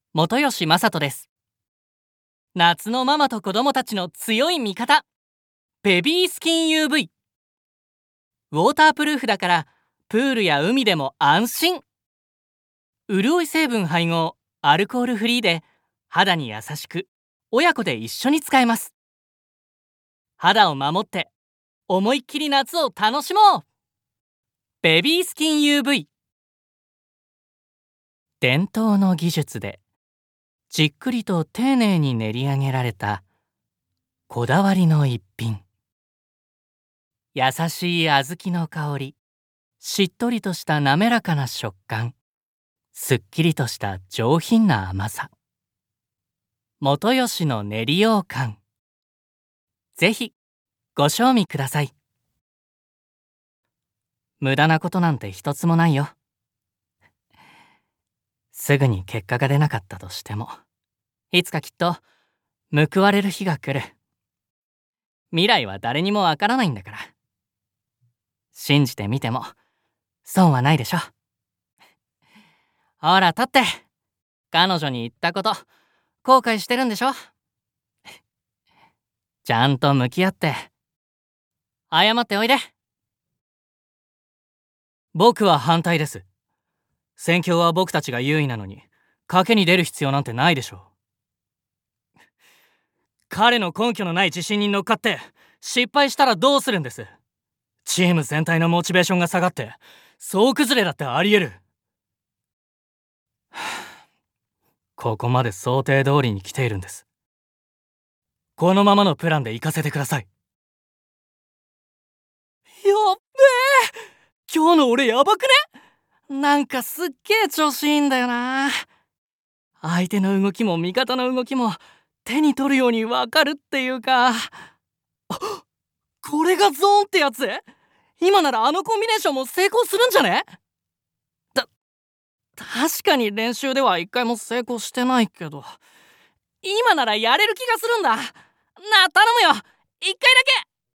元吉正人です。夏のママと子供たちの強い味方、ベビースキン UV。ウォータープルーフだからプールや海でも安心。潤い成分配合、アルコールフリーで肌に優しく、親子で一緒に使えます。肌を守って思いっきり夏を楽しもう。ベビースキン UV。 伝統の技術でじっくりと丁寧に練り上げられたこだわりの一品。優しい小豆の香り、しっとりとした滑らかな食感、すっきりとした上品な甘さ。元吉の練り羊羹、ぜひご賞味ください。無駄なことなんて一つもないよ。すぐに結果が出なかったとしても、いつかきっと報われる日が来る。未来は誰にもわからないんだから。信じてみても損はないでしょ。ほら立って。彼女に言ったこと後悔してるんでしょ。ちゃんと向き合って謝っておいで。僕は反対です。戦況は僕たちが優位なのに賭けに出る必要なんてないでしょう。彼の根拠のない自信に乗っかって失敗したらどうするんです。チーム全体のモチベーションが下がって総崩れだってありえる。ここまで想定通りに来ているんです。このままのプランで行かせてください。やっべえ、今日の俺やばくね。なんかすっげえ調子いいんだよな。相手の動きも味方の動きも手に取るようにわかるっていうか、これがゾーンってやつ。今ならあのコンビネーションも成功するんじゃね。確かに練習では一回も成功してないけど、今ならやれる気がするんだ。頼むよ、一回だけ。